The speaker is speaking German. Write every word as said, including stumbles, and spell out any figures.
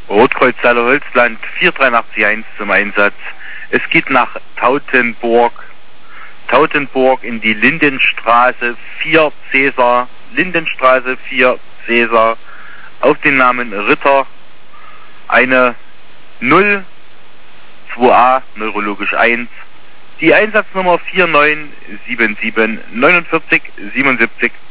Rotkreuz Saale-Holzland vier drei acht eins zum Einsatz. Es geht nach Tautenburg. Tautenburg in die Lindenstraße vier Cäsar. Lindenstraße vier Cäsar. Auf den Namen Ritter. Eine null zwei a, neurologisch eins. Die Einsatznummer vier neun sieben sieben neun vier siebenundsiebzig.